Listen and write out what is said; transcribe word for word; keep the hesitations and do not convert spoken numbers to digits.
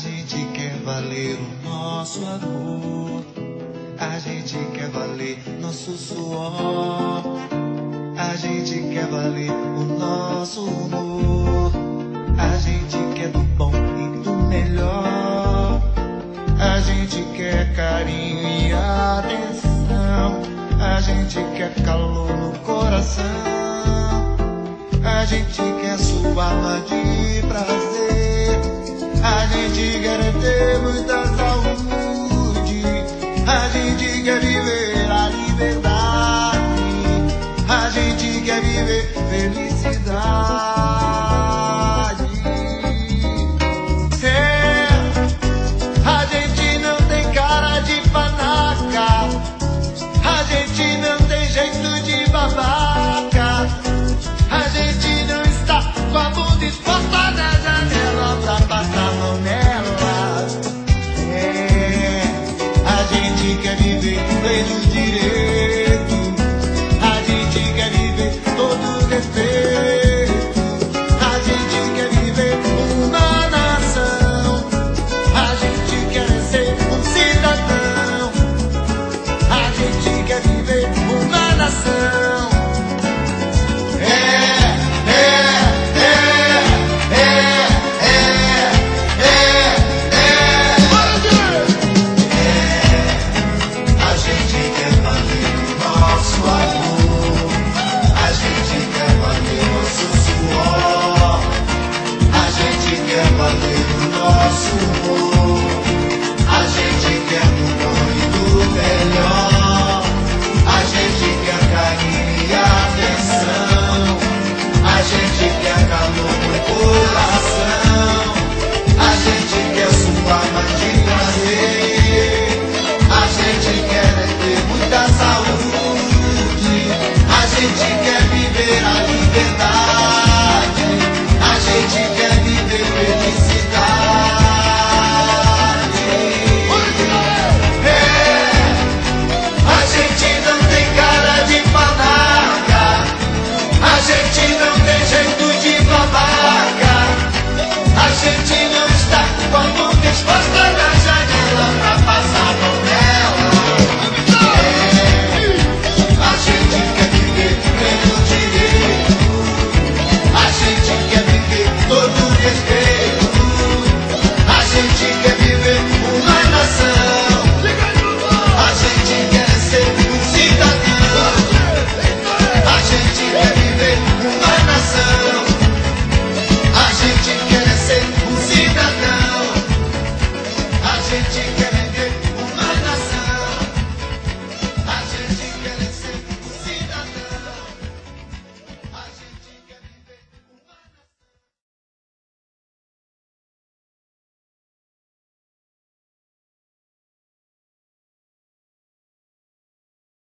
gente quer valer o nosso amor, a gente quer valer nosso suor, a gente quer valer o nosso humor, a gente quer do bom e do melhor, a gente quer carinho e atenção, a gente quer calor no coração, a gente quer suar de prazer, a gente quer ter muita saúde, a gente quer viver a liberdade, a gente quer viver felicidade. É, a gente não tem cara de panaca, a gente não tem jeito de babaca, a gente não está com a bunda exposta na janela pra passar a mão nela. É, a gente quer viver pleno direito, a gente quer viver todo respeito, a gente quer viver uma nação, a gente quer ser um cidadão, a gente quer viver uma nação. A gente não está com a mão disposta